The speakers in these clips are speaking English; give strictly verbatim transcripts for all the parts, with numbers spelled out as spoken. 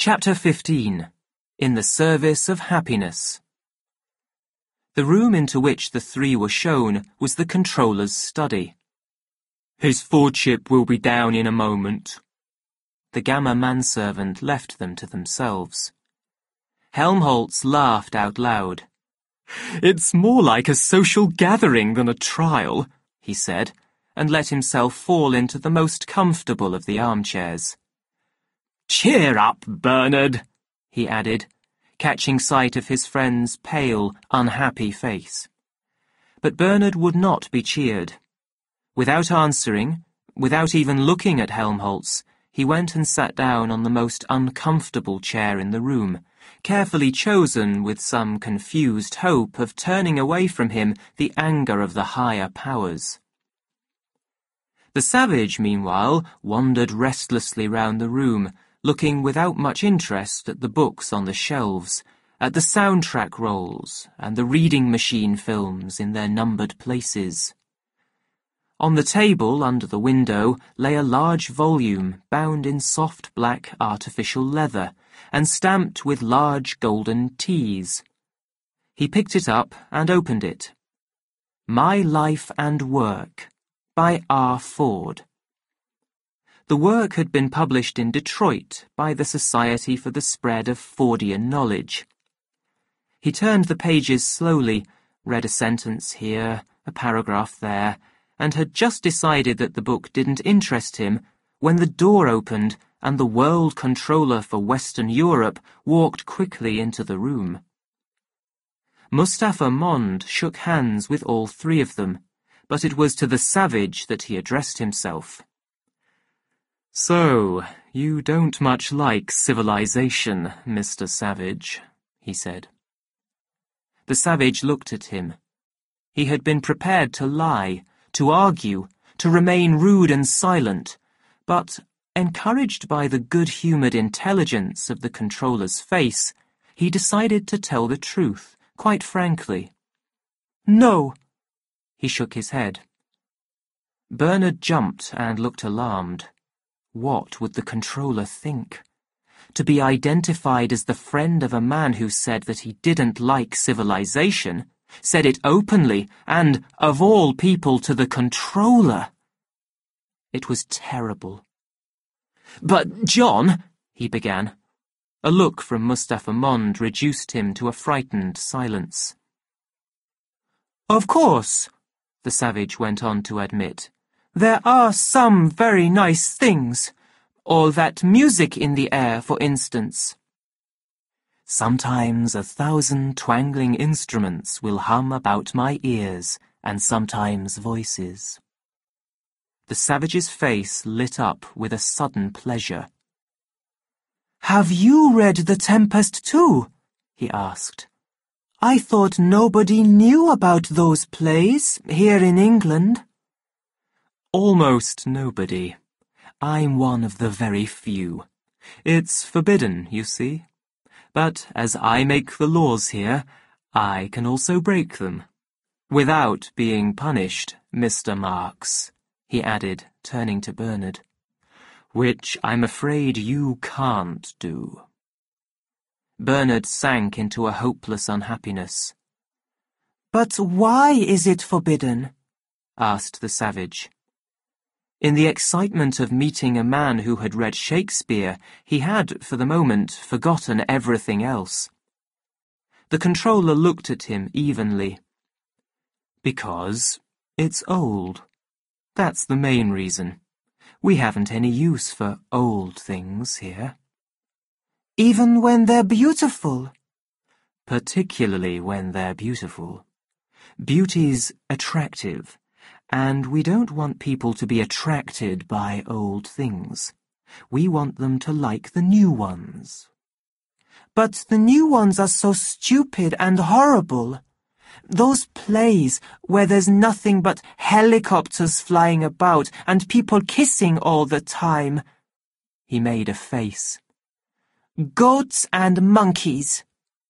Chapter fifteen. In the Service of Happiness. The room into which the three were shown was the controller's study. "His Fordship will be down in a moment." The Gamma manservant left them to themselves. Helmholtz laughed out loud. "It's more like a social gathering than a trial," he said, and let himself fall into the most comfortable of the armchairs. "Cheer up, Bernard," he added, catching sight of his friend's pale, unhappy face. But Bernard would not be cheered. Without answering, without even looking at Helmholtz, he went and sat down on the most uncomfortable chair in the room, carefully chosen with some confused hope of turning away from him the anger of the higher powers. The savage, meanwhile, wandered restlessly round the room, looking without much interest at the books on the shelves, at the soundtrack rolls and the reading machine films in their numbered places. On the table under the window lay a large volume bound in soft black artificial leather and stamped with large golden T's. He picked it up and opened it. My Life and Work, by R. Ford. The work had been published in Detroit by the Society for the Spread of Fordian Knowledge. He turned the pages slowly, read a sentence here, a paragraph there, and had just decided that the book didn't interest him when the door opened and the World Controller for Western Europe walked quickly into the room. Mustapha Mond shook hands with all three of them, but it was to the savage that he addressed himself. "So, you don't much like civilization, Mister Savage," he said. The savage looked at him. He had been prepared to lie, to argue, to remain rude and silent, but, encouraged by the good-humoured intelligence of the controller's face, he decided to tell the truth, quite frankly. "No." He shook his head. Bernard jumped and looked alarmed. What would the controller think? To be identified as the friend of a man who said that he didn't like civilization, said it openly, and, of all people, to the controller. It was terrible. "But, John," he began. A look from Mustapha Mond reduced him to a frightened silence. "Of course," the savage went on to admit, "there are some very nice things. All that music in the air, for instance. Sometimes a thousand twangling instruments will hum about my ears, and sometimes voices." The savage's face lit up with a sudden pleasure. "Have you read The Tempest too?" he asked. "I thought nobody knew about those plays here in England." "Almost nobody. I'm one of the very few. It's forbidden, you see. But as I make the laws here, I can also break them. Without being punished, Mister Marx," he added, turning to Bernard. "Which I'm afraid you can't do." Bernard sank into a hopeless unhappiness. "But why is it forbidden?" asked the savage. In the excitement of meeting a man who had read Shakespeare, he had, for the moment, forgotten everything else. The controller looked at him evenly. "Because it's old. That's the main reason. We haven't any use for old things here." "Even when they're beautiful?" "Particularly when they're beautiful. Beauty's attractive. And we don't want people to be attracted by old things. We want them to like the new ones." "But the new ones are so stupid and horrible. Those plays where there's nothing but helicopters flying about and people kissing all the time." He made a face. "Goats and monkeys."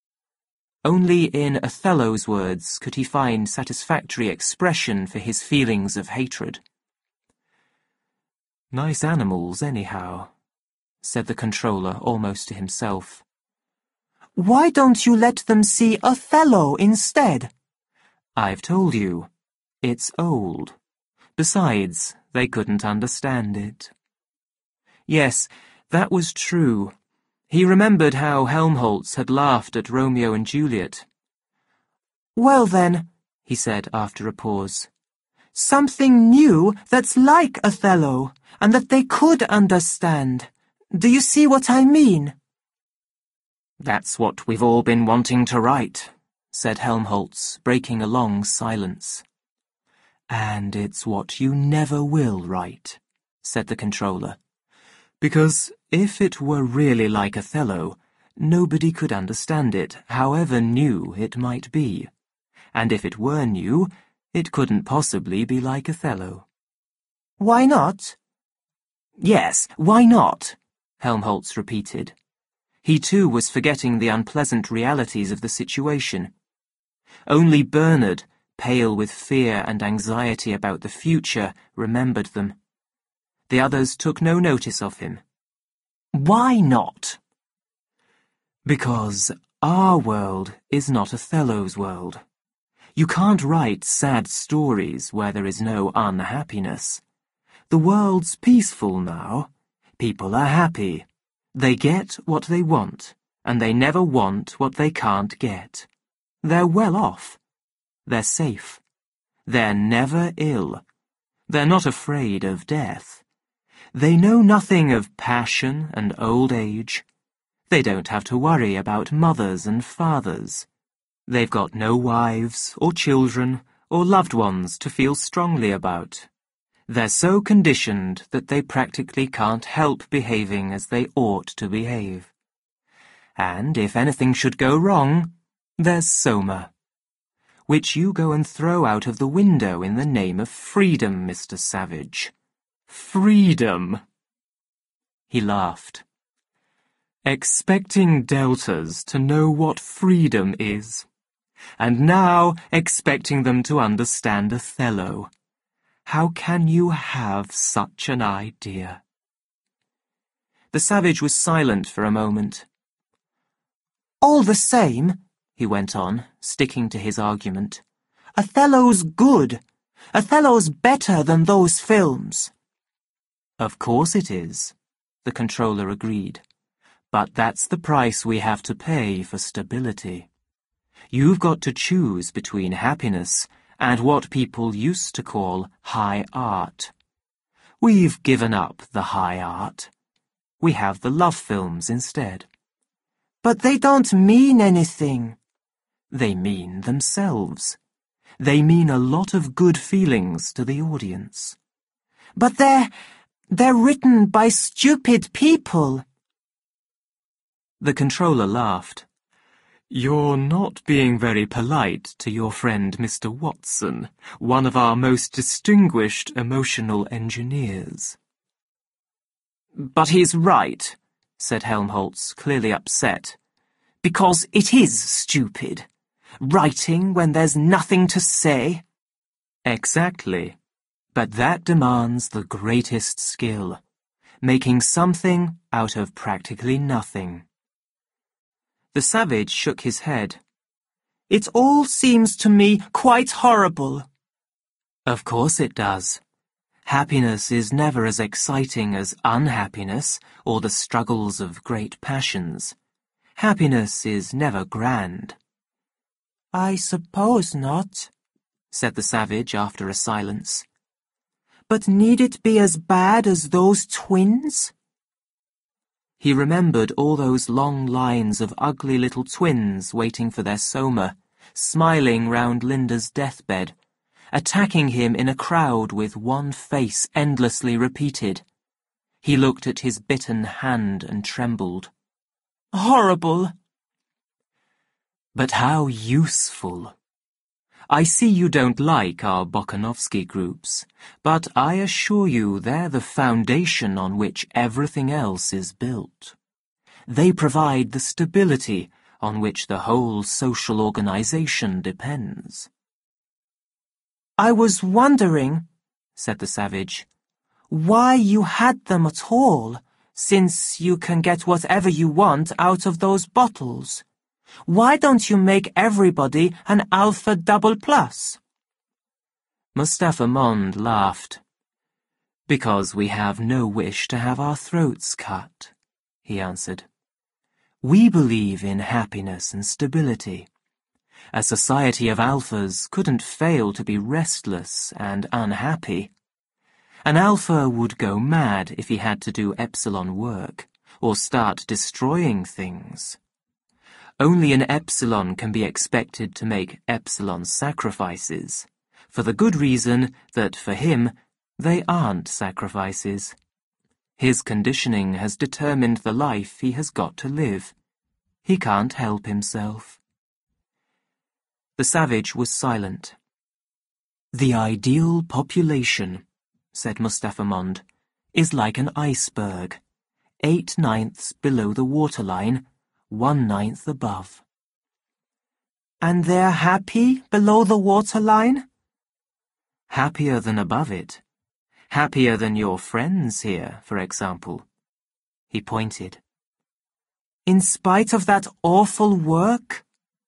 Only in Othello's words could he find satisfactory expression for his feelings of hatred. "Nice animals, anyhow," said the controller almost to himself. Why don't you let them see Othello instead? I've told you. It's old. Besides, they couldn't understand it. Yes, that was true. He remembered how Helmholtz had laughed at Romeo and Juliet. Well then, he said after a pause, something new that's like Othello, and that they could understand. Do you see what I mean? That's what we've all been wanting to write, said Helmholtz, breaking a long silence. And it's what you never will write, said the controller. Because if it were really like Othello, nobody could understand it, however new it might be. And if it were new, it couldn't possibly be like Othello. Why not? Yes, why not? Helmholtz repeated. He too was forgetting the unpleasant realities of the situation. Only Bernard, pale with fear and anxiety about the future, remembered them. The others took no notice of him. Why not? Because our world is not Othello's world. You can't write sad stories where there is no unhappiness. The world's peaceful now. People are happy. They get what they want, and they never want what they can't get. They're well off. They're safe. They're never ill. They're not afraid of death. They know nothing of passion and old age. They don't have to worry about mothers and fathers. They've got no wives or children or loved ones to feel strongly about. They're so conditioned that they practically can't help behaving as they ought to behave. And if anything should go wrong, there's Soma, which you go and throw out of the window in the name of freedom, Mister Savage. Freedom! He laughed. Expecting deltas to know what freedom is, and now expecting them to understand Othello. How can you have such an idea? The savage was silent for a moment. All the same, he went on, sticking to his argument, Othello's good. Othello's better than those films. Of course it is, the controller agreed. But that's the price we have to pay for stability. You've got to choose between happiness and what people used to call high art. We've given up the high art. We have the love films instead. But they don't mean anything. They mean themselves. They mean a lot of good feelings to the audience. But they're, they're written by stupid people. The controller laughed. You're not being very polite to your friend Mister Watson, one of our most distinguished emotional engineers. But he's right, said Helmholtz, clearly upset. Because it is stupid. Writing when there's nothing to say. Exactly. But that demands the greatest skill. Making something out of practically nothing. The savage shook his head. It all seems to me quite horrible. Of course it does. Happiness is never as exciting as unhappiness or the struggles of great passions. Happiness is never grand. I suppose not, said the savage after a silence. But need it be as bad as those twins? He remembered all those long lines of ugly little twins waiting for their Soma, smiling round Linda's deathbed, attacking him in a crowd with one face endlessly repeated. He looked at his bitten hand and trembled. Horrible! But how useful! I see you don't like our Bokanovsky groups, but I assure you they're the foundation on which everything else is built. They provide the stability on which the whole social organization depends. I was wondering, said the savage, why you had them at all. since you can get whatever you want out of those bottles. Why don't you make everybody an Alpha Double Plus? Mustapha Mond laughed. Because we have no wish to have our throats cut, he answered. We believe in happiness and stability. A society of alphas couldn't fail to be restless and unhappy. An alpha would go mad if he had to do epsilon work, or start destroying things. Only an epsilon can be expected to make epsilon sacrifices, for the good reason that, for him, they aren't sacrifices. His conditioning has determined the life he has got to live. He can't help himself. The savage was silent. The ideal population, said Mustapha Mond, is like an iceberg, eight ninths below the waterline, one ninth above. And they're happy below the waterline? Happier than above it. Happier than your friends here, for example. He pointed. In spite of that awful work?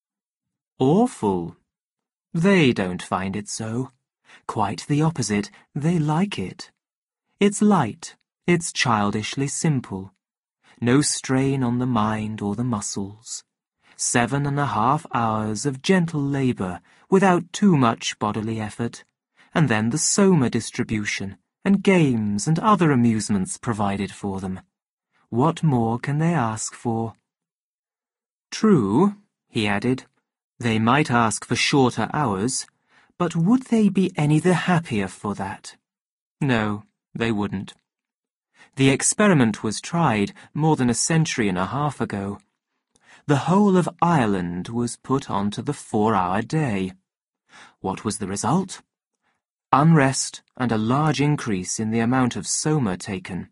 Awful? They don't find it so. Quite the opposite, they like it. It's light, it's childishly simple. No strain on the mind or the muscles. Seven and a half hours of gentle labour without too much bodily effort, and then the soma distribution, and games and other amusements provided for them. What more can they ask for? True, he added, they might ask for shorter hours, but would they be any the happier for that? No, they wouldn't. The experiment was tried more than a century and a half ago. The whole of Ireland was put onto the four-hour day. What was the result? Unrest and a large increase in the amount of soma taken.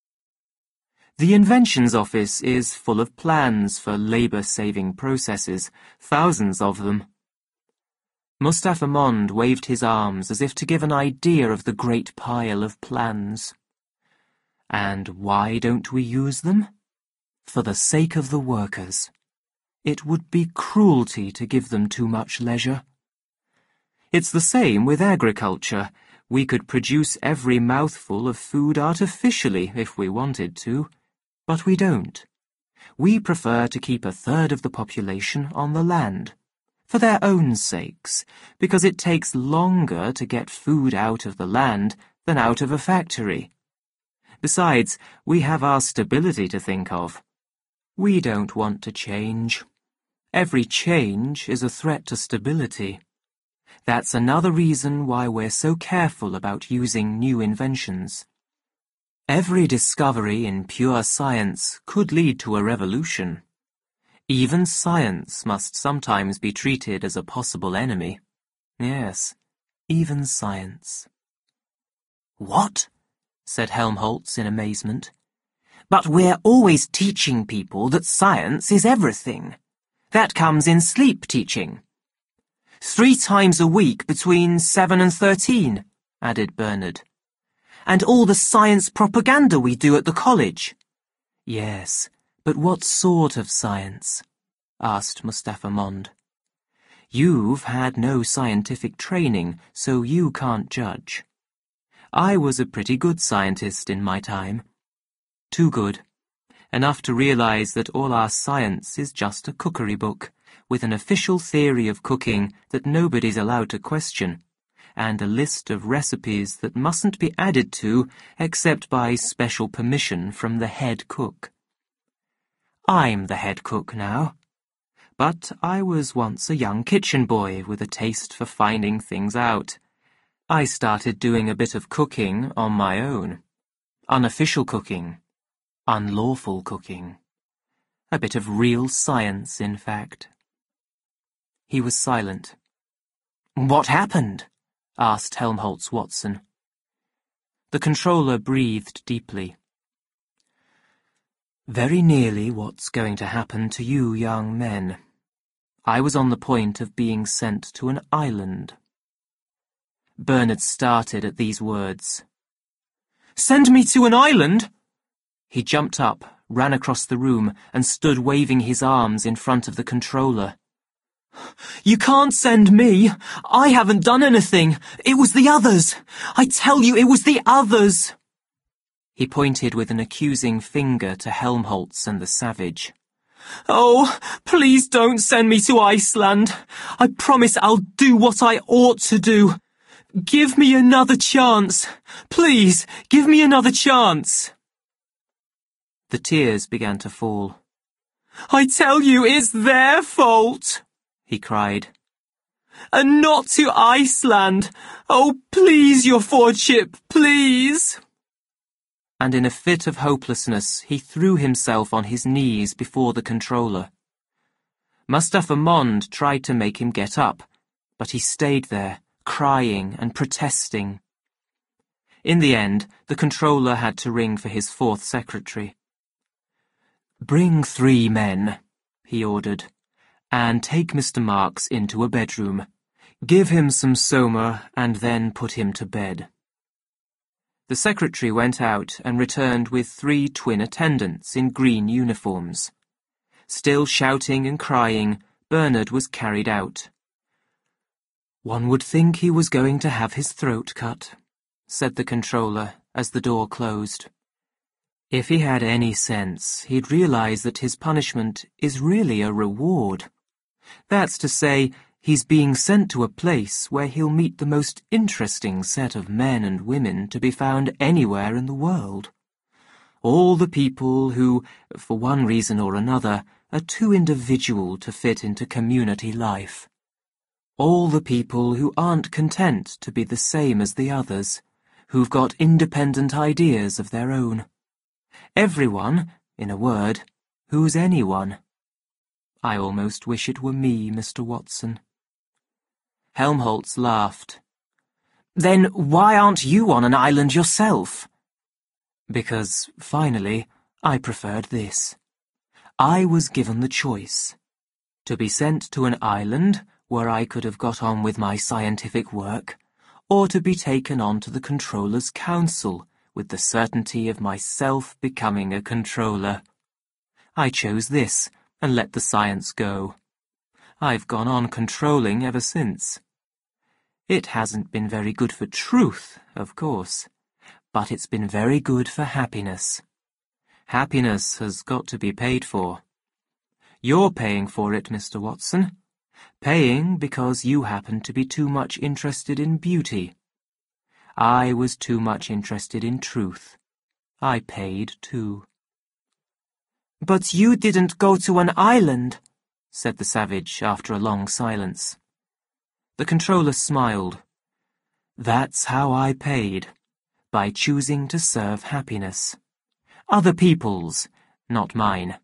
The Inventions Office is full of plans for labour-saving processes, thousands of them. Mustapha Mond waved his arms as if to give an idea of the great pile of plans. And why don't we use them? For the sake of the workers. It would be cruelty to give them too much leisure. It's the same with agriculture. We could produce every mouthful of food artificially if we wanted to, but we don't. We prefer to keep a third of the population on the land, for their own sakes, because it takes longer to get food out of the land than out of a factory. Besides, we have our stability to think of. We don't want to change. Every change is a threat to stability. That's another reason why we're so careful about using new inventions. Every discovery in pure science could lead to a revolution. Even science must sometimes be treated as a possible enemy. Yes, even science. What? Said Helmholtz in amazement. But we're always teaching people that science is everything. That comes in sleep teaching. Three times a week between seven and thirteen, added Bernard. And all the science propaganda we do at the college. Yes, but what sort of science? Asked Mustapha Mond. You've had no scientific training, so you can't judge. I was a pretty good scientist in my time. Too good. Enough to realize that all our science is just a cookery book, with an official theory of cooking that nobody's allowed to question, and a list of recipes that mustn't be added to except by special permission from the head cook. I'm the head cook now. But I was once a young kitchen boy with a taste for finding things out. I started doing a bit of cooking on my own. Unofficial cooking. Unlawful cooking. A bit of real science, in fact. He was silent. What happened? Asked Helmholtz Watson. The controller breathed deeply. Very nearly what's going to happen to you young men. I was on the point of being sent to an island. Bernard started at these words. Send me to an island? He jumped up, ran across the room, and stood waving his arms in front of the controller. You can't send me. I haven't done anything. It was the others. I tell you, it was the others. He pointed with an accusing finger to Helmholtz and the Savage. Oh, please don't send me to Iceland. I promise I'll do what I ought to do. Give me another chance. Please, give me another chance. The tears began to fall. I tell you, it's their fault, he cried. And not to Iceland. Oh, please, your Fordship, please. And in a fit of hopelessness, he threw himself on his knees before the controller. Mustafa Mond tried to make him get up, but he stayed there, crying and protesting. In the end, the controller had to ring for his fourth secretary. "Bring three men," he ordered, "and take Mister Marks into a bedroom. Give him some soma and then put him to bed." The secretary went out and returned with three twin attendants in green uniforms. Still shouting and crying, Bernard was carried out. "One would think he was going to have his throat cut," said the controller as the door closed. "If he had any sense, he'd realize that his punishment is really a reward. That's to say, he's being sent to a place where he'll meet the most interesting set of men and women to be found anywhere in the world. All the people who, for one reason or another, are too individual to fit into community life. All the people who aren't content to be the same as the others, who've got independent ideas of their own. Everyone, in a word, who's anyone. I almost wish it were me, Mister Watson." Helmholtz laughed. "Then why aren't you on an island yourself?" "Because, finally, I preferred this. I was given the choice. To be sent to an island where I could have got on with my scientific work, or to be taken on to the Controller's Council with the certainty of myself becoming a controller. I chose this and let the science go. I've gone on controlling ever since. It hasn't been very good for truth, of course, but it's been very good for happiness. Happiness has got to be paid for. You're paying for it, Mister Watson. Paying because you happen to be too much interested in beauty. I was too much interested in truth. I paid too." "But you didn't go to an island," said the Savage after a long silence. The controller smiled. "That's how I paid, by choosing to serve happiness. Other people's, not mine.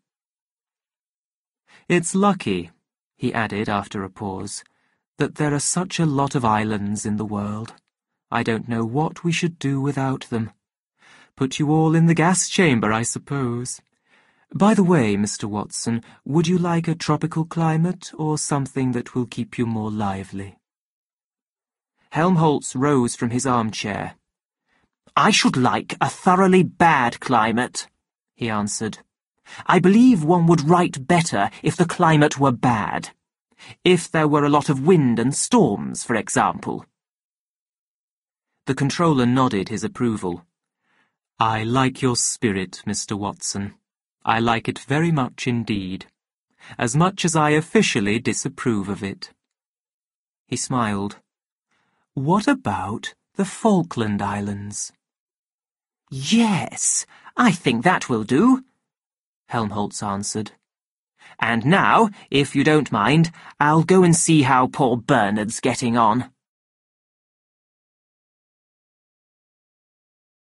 It's lucky," he added after a pause, "that there are such a lot of islands in the world. I don't know what we should do without them. Put you all in the gas chamber, I suppose. By the way, Mister Watson, would you like a tropical climate or something that will keep you more lively?" Helmholtz rose from his armchair. "I should like a thoroughly bad climate," he answered. "I believe one would write better if the climate were bad. If there were a lot of wind and storms, for example." The controller nodded his approval. "I like your spirit, Mister Watson. I like it very much indeed. As much as I officially disapprove of it." He smiled. "What about the Falkland Islands?" "Yes, I think that will do," Helmholtz answered. "And now, if you don't mind, I'll go and see how poor Bernard's getting on."